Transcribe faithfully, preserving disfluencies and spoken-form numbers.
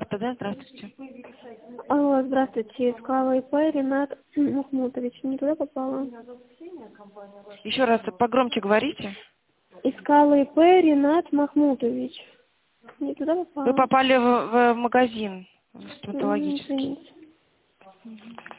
Рената, да? Здравствуйте. Алло, здравствуйте. Искала ИП Ренат Махмутович. Не туда попала? Еще раз погромче говорите. Искала ИП Ренат Махмутович. Не туда попала? Вы попали в, в магазин М, стоматологический. Извините.